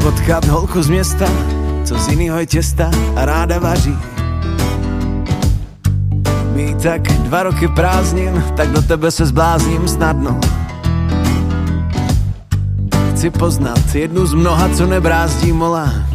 potkat holku z města, co z jinýho je těsta a ráda vaří. Mít tak 2 roky prázdnin, tak do tebe se zblázním snadno. Chci poznat jednu z mnoha, co nebrázdí mola.